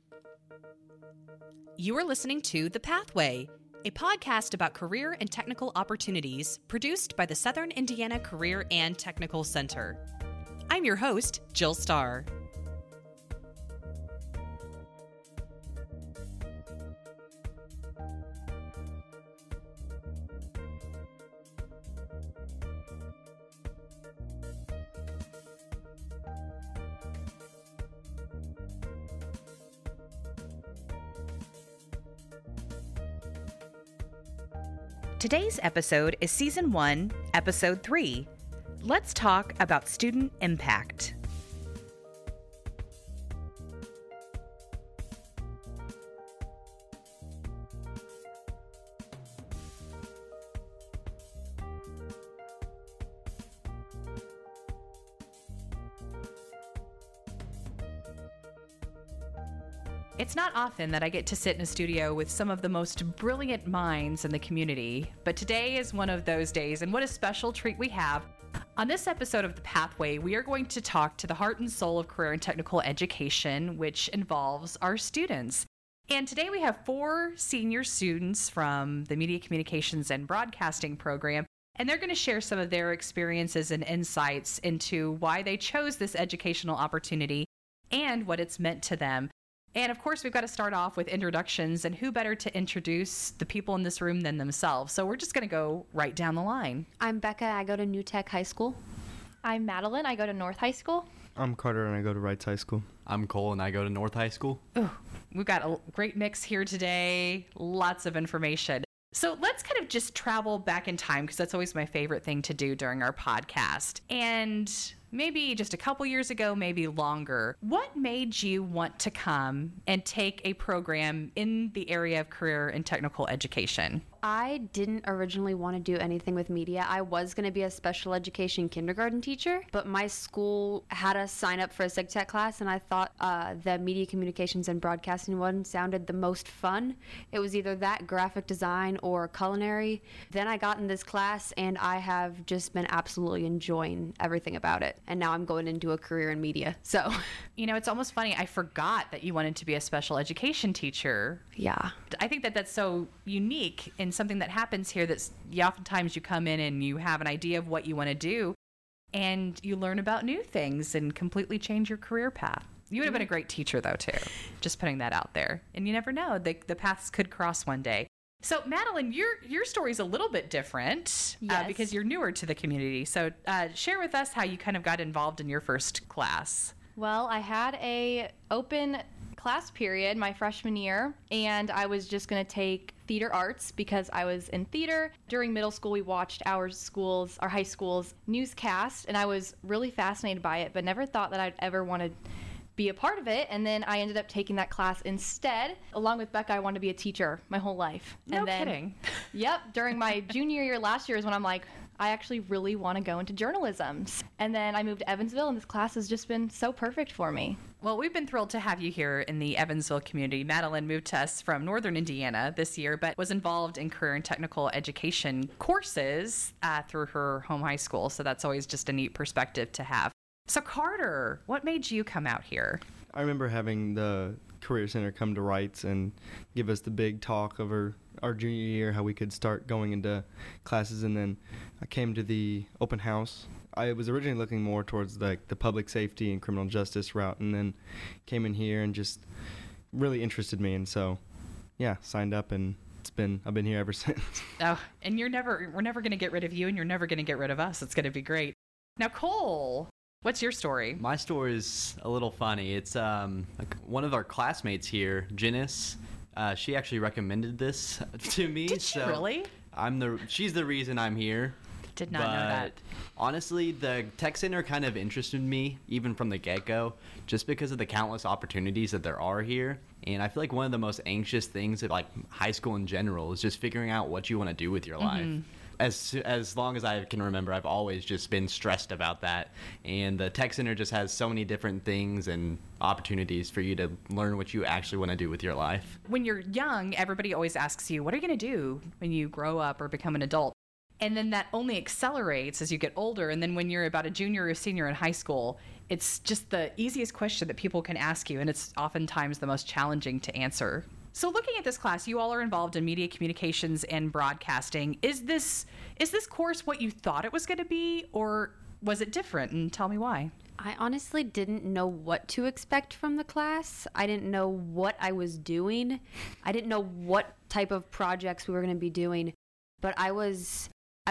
You are listening to The Pathway, a podcast about career and technical opportunities produced by the Southern Indiana Career and Technical Center. I'm your host, Jill Starr. Today's episode is Season 1, Episode 3. Let's talk about student impact. It's not often that I get to sit in a studio with some of the most brilliant minds in the community, but today is one of those days, and what a special treat we have. On this episode of The Pathway, we are going to talk to the heart and soul of career and technical education, which involves our students. And today we have 4 senior students from the Media Communications and Broadcasting program, and they're going to share some of their experiences and insights into why they chose this educational opportunity and what it's meant to them. And of course, we've got to start off with introductions, and who better to introduce the people in this room than themselves? So we're just going to go right down the line. I'm Becca. I go to New Tech High School. I'm Madeline. I go to North High School. I'm Carter, and I go to Wrights High School. I'm Cole, and I go to North High School. Ooh, we've got a great mix here today. Lots of information. So let's kind of just travel back in time, because that's always my favorite thing to do during our podcast. And maybe just a couple years ago, maybe longer, what made you want to come and take a program in the area of career and technical education? I didn't originally want to do anything with media. I was going to be a special education kindergarten teacher, but my school had us sign up for a SigTech class, and I thought the Media Communications and Broadcasting one sounded the most fun. It was either that, graphic design, or culinary. Then I got in this class, and I have just been absolutely enjoying everything about it. And now I'm going into a career in media. So, you know, it's almost funny. I forgot that you wanted to be a special education teacher. Yeah. I think that that's so unique in something that happens here. That's oftentimes you come in and you have an idea of what you want to do, and you learn about new things and completely change your career path. You would have been a great teacher, though, too. Just putting that out there. And you never know. The paths could cross one day. So, Madeline, your story's a little bit different because you're newer to the community. So share with us how you kind of got involved in your first class. Well, I had a open class period my freshman year, and I was just going to take theater arts because I was in theater. During middle school, we watched our high school's newscast, and I was really fascinated by it, but never thought that I'd ever want to be a part of it. And then I ended up taking that class instead. Along with Becca, I wanted to be a teacher my whole life. No kidding. Yep. During my junior year last year is when I'm like, I actually really want to go into journalism. And then I moved to Evansville, and this class has just been so perfect for me. Well, we've been thrilled to have you here in the Evansville community. Madeline moved to us from Northern Indiana this year, but was involved in career and technical education courses through her home high school. So that's always just a neat perspective to have. So Carter, what made you come out here? I remember having the Career Center come to Wrights and give us the big talk of our junior year, how we could start going into classes, and then I came to the open house. I was originally looking more towards like the public safety and criminal justice route, and then came in here and just really interested me, and so signed up, and I've been here ever since. Oh, and we're never going to get rid of you, and you're never going to get rid of us. It's going to be great. Now, Cole, what's your story? My story is a little funny. It's one of our classmates here, Janice. She actually recommended this to me. Did she really? She's the reason I'm here. Did not know that. Honestly, the tech center kind of interested me even from the get-go, just because of the countless opportunities that there are here. And I feel like one of the most anxious things at like high school in general is just figuring out what you want to do with your life. As long as I can remember, I've always just been stressed about that. And the tech center just has so many different things and opportunities for you to learn what you actually want to do with your life. When you're young, everybody always asks you, what are you going to do when you grow up or become an adult? And then that only accelerates as you get older. And then when you're about a junior or senior in high school, it's just the easiest question that people can ask you. And it's oftentimes the most challenging to answer. So looking at this class, you all are involved in media communications and broadcasting. Is this course what you thought it was going to be, or was it different? And tell me why. I honestly didn't know what to expect from the class. I didn't know what I was doing. I didn't know what type of projects we were going to be doing. But I was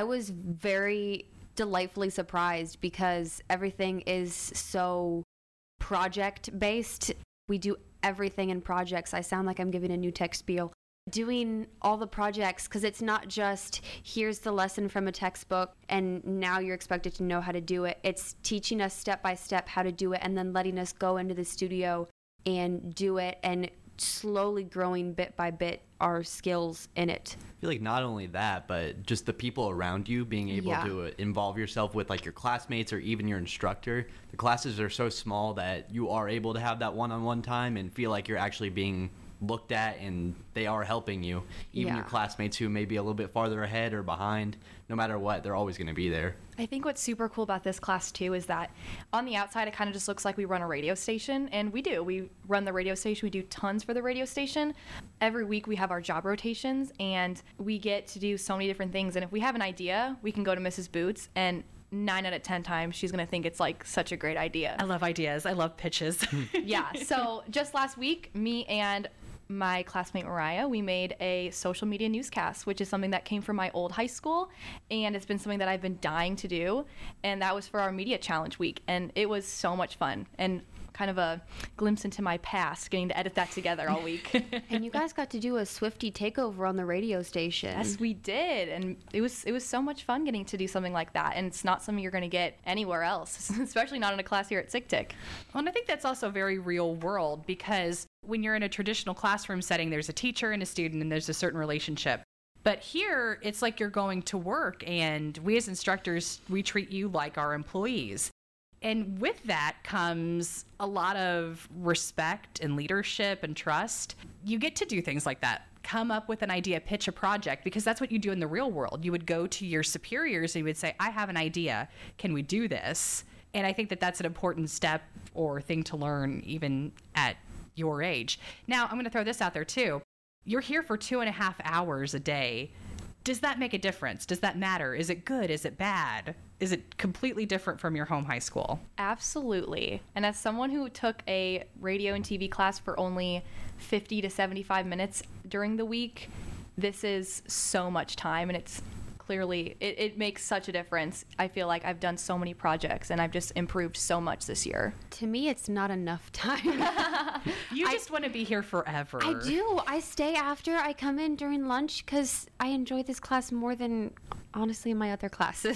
very delightfully surprised because everything is so project based. We do everything in projects. I sound like I'm giving a new tech spiel. Doing all the projects, because it's not just here's the lesson from a textbook and now you're expected to know how to do it. It's teaching us step by step how to do it and then letting us go into the studio and do it and slowly growing bit by bit our skills in it. I feel like not only that, but just the people around you being able to involve yourself with like your classmates or even your instructor. The classes are so small that you are able to have that one-on-one time and feel like you're actually being looked at and they are helping you. Even your classmates who may be a little bit farther ahead or behind, no matter what, they're always going to be there. I think what's super cool about this class too is that on the outside it kind of just looks like we run a radio station, and we do. We run the radio station. We do tons for the radio station. Every week we have our job rotations and we get to do so many different things, and if we have an idea, we can go to Mrs. Boots and 9 out of 10 times she's going to think it's like such a great idea. I love ideas. I love pitches. Yeah. So just last week, me and my classmate Mariah, we made a social media newscast, which is something that came from my old high school, and it's been something that I've been dying to do, and that was for our media challenge week, and it was so much fun and kind of a glimpse into my past, getting to edit that together all week. And you guys got to do a Swiftie takeover on the radio station. Yes, we did, and it was so much fun getting to do something like that, and it's not something you're going to get anywhere else, especially not in a class here at SIGTIC. Well, and I think that's also very real world, because when you're in a traditional classroom setting, there's a teacher and a student and there's a certain relationship. But here, it's like you're going to work, and we as instructors, we treat you like our employees. And with that comes a lot of respect and leadership and trust. You get to do things like that. Come up with an idea, pitch a project, because that's what you do in the real world. You would go to your superiors and you would say, I have an idea. Can we do this? And I think that that's an important step or thing to learn even at your age. Now, I'm going to throw this out there too. You're here for 2.5 hours a day. Does that make a difference? Does that matter? Is it good? Is it bad? Is it completely different from your home high school? Absolutely. And as someone who took a radio and TV class for only 50 to 75 minutes during the week, this is so much time, and it's clearly, it makes such a difference. I feel like I've done so many projects and I've just improved so much this year. To me, it's not enough time. You just want to be here forever. I do. I stay after. I come in during lunch because I enjoy this class more than, honestly, my other classes.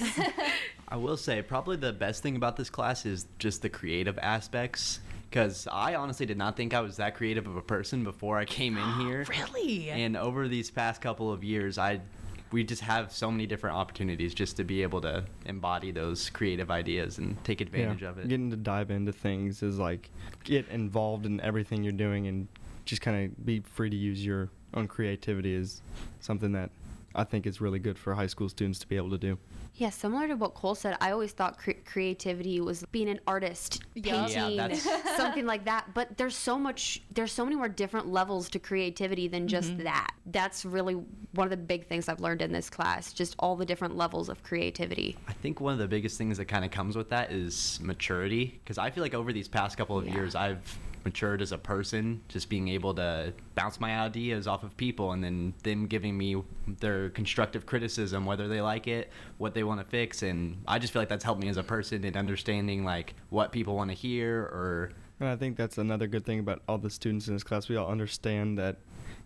I will say probably the best thing about this class is just the creative aspects, because I honestly did not think I was that creative of a person before I came in here. Really? And over these past couple of years, we just have so many different opportunities just to be able to embody those creative ideas and take advantage of it. Getting to dive into things is like get involved in everything you're doing and just kind of be free to use your own creativity is something that I think is really good for high school students to be able to do. Yeah, similar to what Cole said, I always thought creativity was being an artist, painting, something like that. But there's so many more different levels to creativity than just that. That's really one of the big things I've learned in this class, just all the different levels of creativity. I think one of the biggest things that kind of comes with that is maturity, because I feel like over these past couple of years, I've matured as a person, just being able to bounce my ideas off of people and then them giving me their constructive criticism, whether they like it, what they want to fix. And I just feel like that's helped me as a person in understanding like what people want to hear. Or And I think that's another good thing about all the students in this class. We all understand that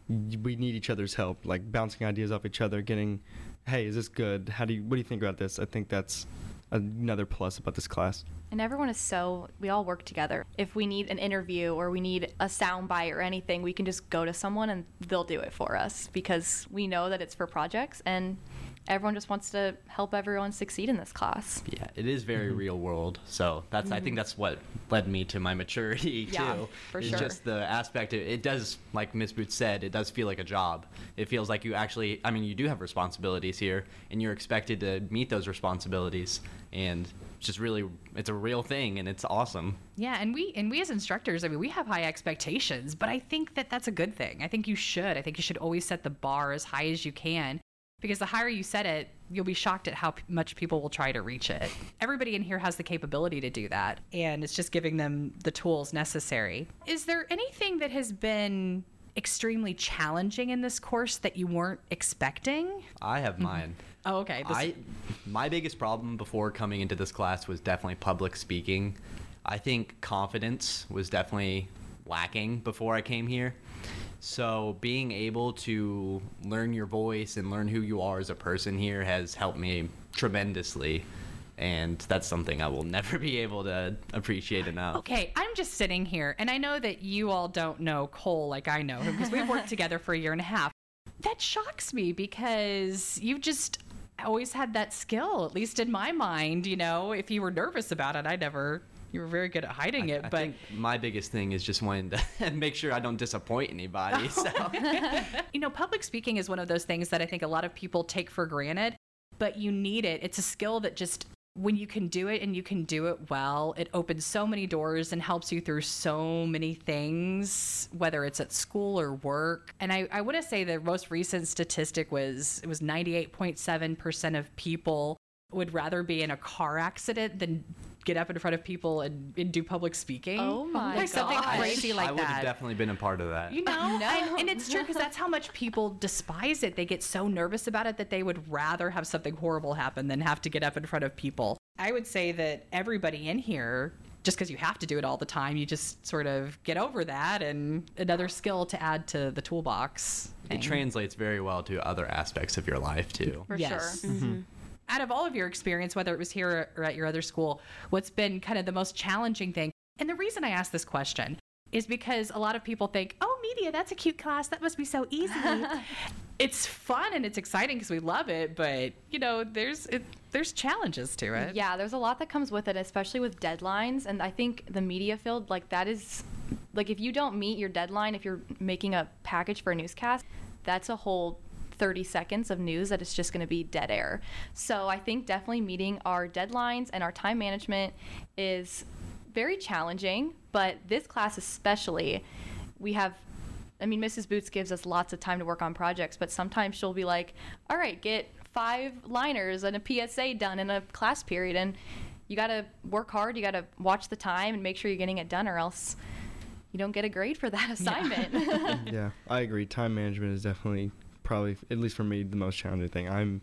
we need each other's help, like bouncing ideas off each other, getting, hey, is this good? What do you think about this? I think that's another plus about this class. And everyone is we all work together. If we need an interview or we need a sound bite or anything, we can just go to someone and they'll do it for us because we know that it's for projects and everyone just wants to help everyone succeed in this class. Yeah, it is very real world. So that's I think that's what led me to my maturity Yeah, too. for is sure. just the aspect of it does, like Ms. Booth said, it does feel like a job. It feels like you actually, I mean, you do have responsibilities here, and you're expected to meet those responsibilities, and it's just really, it's a real thing, and it's awesome. Yeah, and we as instructors, I mean, we have high expectations, but I think that that's a good thing. I think you should. I think you should always set the bar as high as you can, because the higher you set it, you'll be shocked at how much people will try to reach it. Everybody in here has the capability to do that, and it's just giving them the tools necessary. Is there anything that has been extremely challenging in this course that you weren't expecting? I have mine. Oh, okay. My biggest problem before coming into this class was definitely public speaking. I think confidence was definitely lacking before I came here. So being able to learn your voice and learn who you are as a person here has helped me tremendously. And that's something I will never be able to appreciate enough. Okay, I'm just sitting here, and I know that you all don't know Cole like I know him, because we've worked together for a year and a half. That shocks me, because you just always had that skill, at least in my mind. You know, if you were nervous about it, you were very good at hiding it. I But think my biggest thing is just wanting to make sure I don't disappoint anybody. So you know, public speaking is one of those things that I think a lot of people take for granted, but you need it. It's a skill that just, when you can do it and you can do it well, it opens so many doors and helps you through so many things, whether it's at school or work. And I want to say the most recent statistic was, it was 98.7% of people would rather be in a car accident than get up in front of people and do public speaking. Oh my Like something gosh. crazy like I would have that. definitely been a part of that. You know, No. and it's true, because that's how much people despise it. They get so nervous about it that they would rather have something horrible happen than have to get up in front of people. I would say that everybody in here, just because you have to do it all the time, you just sort of get over that, and another skill to add to the toolbox. It thing. translates very well to other aspects of your life too. For Yes. sure. Out of all of your experience, whether it was here or at your other school, what's been kind of the most challenging thing? And the reason I ask this question is because a lot of people think, oh, media, that's a cute class. That must be so easy. It's fun and it's exciting because we love it, but, you know, there's challenges to it. Yeah, there's a lot that comes with it, especially with deadlines. And I think the media field, like, that is, like, if you don't meet your deadline, if you're making a package for a newscast, that's a whole 30 seconds of news that it's just going to be dead air. So I think definitely meeting our deadlines and our time management is very challenging, but this class especially, we have, I mean, Mrs. Boots gives us lots of time to work on projects, but sometimes she'll be like, all right, get 5 liners and a PSA done in a class period, and you got to work hard, you got to watch the time and make sure you're getting it done, or else you don't get a grade for that assignment. Yeah, I agree. Time management is definitely probably, at least for me, the most challenging thing. I'm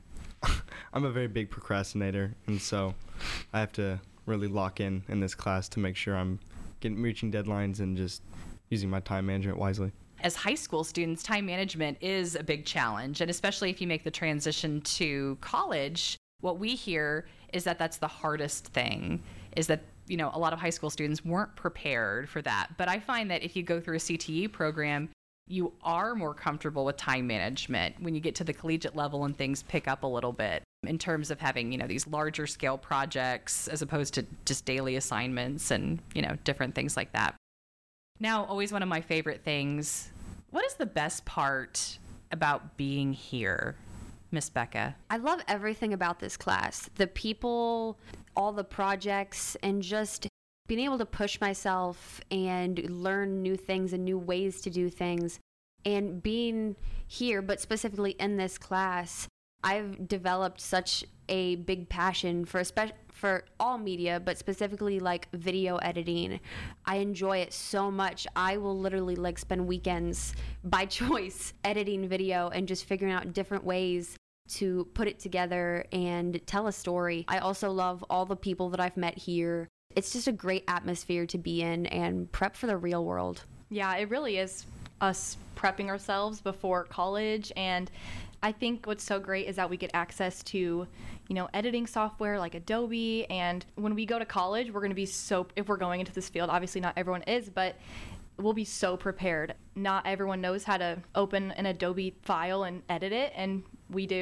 a very big procrastinator, and so I have to really lock in this class to make sure I'm reaching deadlines and just using my time management wisely. As high school students, time management is a big challenge, and especially if you make the transition to college, what we hear is that that's the hardest thing, is that, you know, a lot of high school students weren't prepared for that. But I find that if you go through a CTE program, you are more comfortable with time management when you get to the collegiate level and things pick up a little bit in terms of having, you know, these larger scale projects as opposed to just daily assignments and, you know, different things like that. Now, always one of my favorite things, what is the best part about being here, Miss Becca? I love everything about this class. The people, all the projects, and just being able to push myself and learn new things and new ways to do things. And being here, but specifically in this class, I've developed such a big passion for all media, but specifically like video editing. I enjoy it so much. I will literally like spend weekends by choice editing video and just figuring out different ways to put it together and tell a story. I also love all the people that I've met here. It's just a great atmosphere to be in and prep for the real world. Yeah, it really is us prepping ourselves before college, and I think what's so great is that we get access to, you know, editing software like Adobe, and when we go to college, we're going to be so, if we're going into this field, obviously not everyone is, but we'll be so prepared. Not everyone knows how to open an Adobe file and edit it, and we do.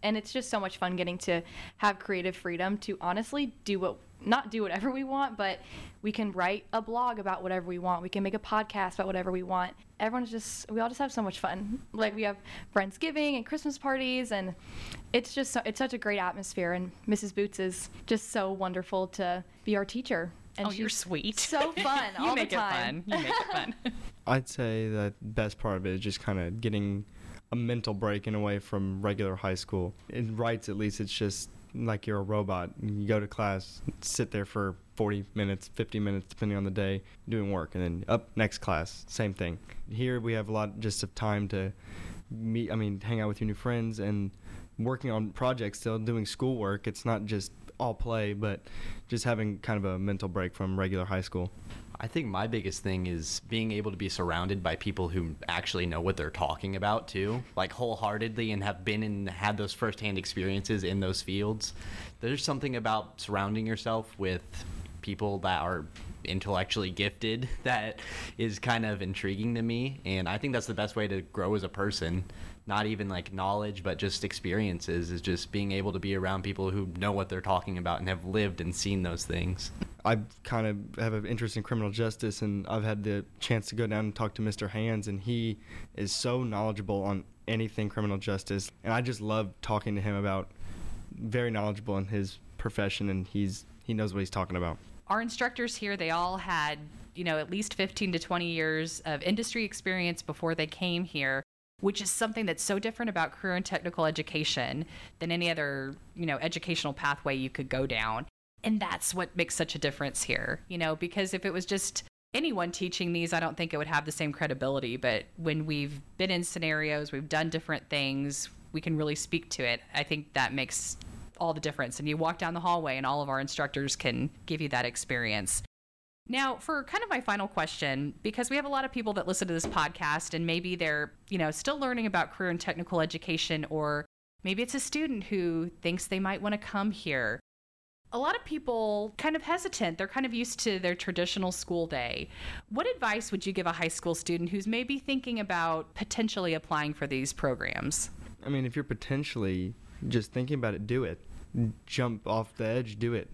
And it's just so much fun getting to have creative freedom to honestly not do whatever we want, but we can write a blog about whatever we want. We can make a podcast about whatever we want. We all just have so much fun. Like, we have Friendsgiving and Christmas parties, and it's such a great atmosphere. And Mrs. Boots is just so wonderful to be our teacher. And you're sweet. So fun all the time. You make it fun. I'd say the best part of it is just kind of getting a mental break in a way from regular high school. In Wrights, at least, it's just like you're a robot. You go to class, sit there for 40 minutes, 50 minutes, depending on the day, doing work, and then up next class, same thing. Here we have a lot just of time to hang out with your new friends and working on projects still, doing schoolwork. It's not just all play, but just having kind of a mental break from regular high school. I think my biggest thing is being able to be surrounded by people who actually know what they're talking about too, like wholeheartedly, and have been and had those firsthand experiences in those fields. There's something about surrounding yourself with people that are intellectually gifted that is kind of intriguing to me, and I think that's the best way to grow as a person. Not even like knowledge, but just experiences, is just being able to be around people who know what they're talking about and have lived and seen those things. I kind of have an interest in criminal justice, and I've had the chance to go down and talk to Mr. Hands, and he is so knowledgeable on anything criminal justice, and I just love talking to him about, very knowledgeable in his profession, and he knows what he's talking about. Our instructors here, they all had, at least 15 to 20 years of industry experience before they came here, which is something that's so different about career and technical education than any other, educational pathway you could go down. And that's what makes such a difference here, because if it was just anyone teaching these, I don't think it would have the same credibility. But when we've been in scenarios, we've done different things, we can really speak to it. I think that makes all the difference. And you walk down the hallway and all of our instructors can give you that experience. Now, for kind of my final question, because we have a lot of people that listen to this podcast and maybe they're, still learning about career and technical education, or maybe it's a student who thinks they might want to come here. A lot of people kind of hesitant. They're kind of used to their traditional school day. What advice would you give a high school student who's maybe thinking about potentially applying for these programs? If you're potentially just thinking about it, do it. Jump off the edge, do it.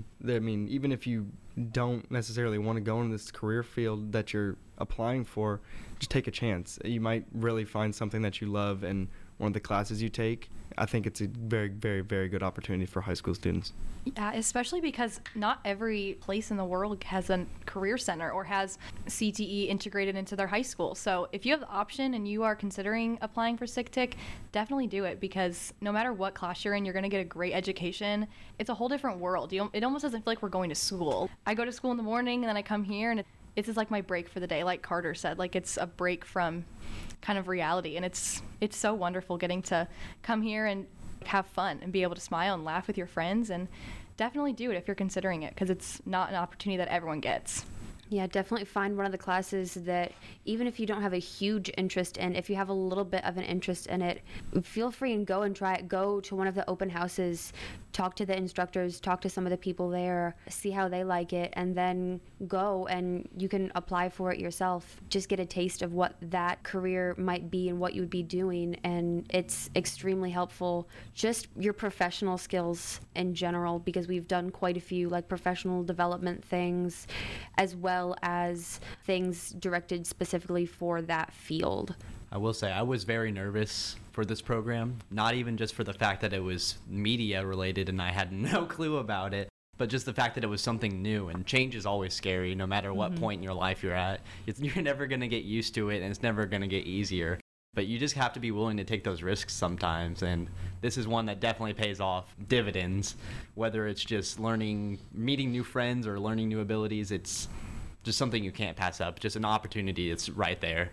Even if you don't necessarily want to go in this career field that you're applying for, just take a chance. You might really find something that you love in one of the classes you take. I think it's a very, very, very good opportunity for high school students. Yeah, especially because not every place in the world has a career center or has CTE integrated into their high school. So if you have the option and you are considering applying for SIGTIC, definitely do it, because no matter what class you're in, you're going to get a great education. It's a whole different world. It almost doesn't feel like we're going to school. I go to school in the morning and then I come here, and it's just like my break for the day, like Carter said. Like, it's a break from kind of reality, and it's so wonderful getting to come here and have fun and be able to smile and laugh with your friends. And definitely do it if you're considering it, because it's not an opportunity that everyone gets. Yeah, definitely find one of the classes that, even if you don't have a huge interest in, if you have a little bit of an interest in it, feel free and go and try it. Go to one of the open houses, talk to the instructors, talk to some of the people there, see how they like it, and then go and you can apply for it yourself. Just get a taste of what that career might be and what you would be doing, and it's extremely helpful. Just your professional skills in general, because we've done quite a few like professional development things, as well as things directed specifically for that field. I will say I was very nervous for this program, not even just for the fact that it was media related and I had no clue about it, but just the fact that it was something new, and change is always scary no matter what point in your life you're at. You're never going to get used to it, and it's never going to get easier. But you just have to be willing to take those risks sometimes, and this is one that definitely pays off dividends, whether it's just meeting new friends or learning new abilities. It's just something you can't pass up, just an opportunity. It's right there.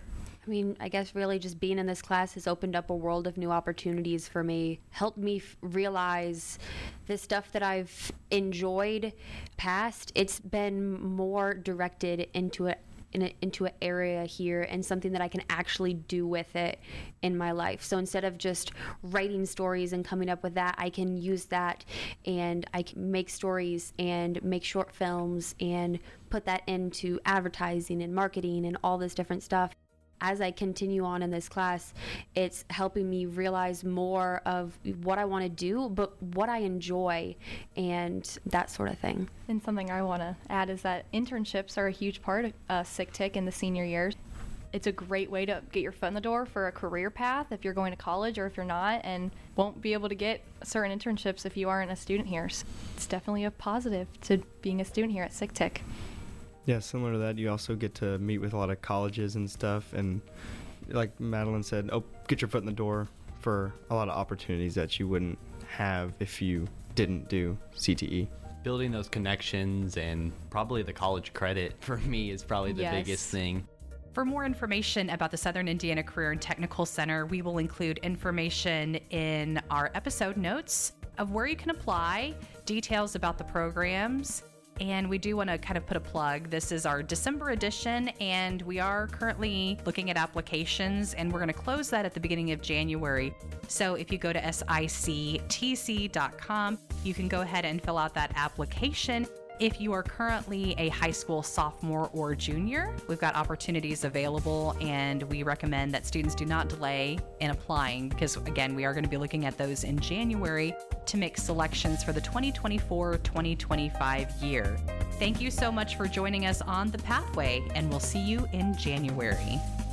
I guess really just being in this class has opened up a world of new opportunities for me, helped me realize the stuff that I've enjoyed past. It's been more directed into an area here, and something that I can actually do with it in my life. So instead of just writing stories and coming up with that, I can use that and I can make stories and make short films and put that into advertising and marketing and all this different stuff. As I continue on in this class, it's helping me realize more of what I want to do, but what I enjoy and that sort of thing. And something I want to add is that internships are a huge part of SIGTIC in the senior years. It's a great way to get your foot in the door for a career path if you're going to college or if you're not, and won't be able to get certain internships if you aren't a student here. So it's definitely a positive to being a student here at SIGTIC. Yeah, similar to that, you also get to meet with a lot of colleges and stuff, and like Madeline said, get your foot in the door for a lot of opportunities that you wouldn't have if you didn't do CTE. Building those connections and probably the college credit for me is probably the biggest thing. For more information about the Southern Indiana Career and Technical Center, we will include information in our episode notes of where you can apply, details about the programs, and we do want to kind of put a plug. This is our December edition, and we are currently looking at applications, and we're going to close that at the beginning of January. So if you go to sictc.com, you can go ahead and fill out that application. If you are currently a high school sophomore or junior, we've got opportunities available, and we recommend that students do not delay in applying because, again, we are going to be looking at those in January to make selections for the 2024-2025 year. Thank you so much for joining us on The Pathway, and we'll see you in January.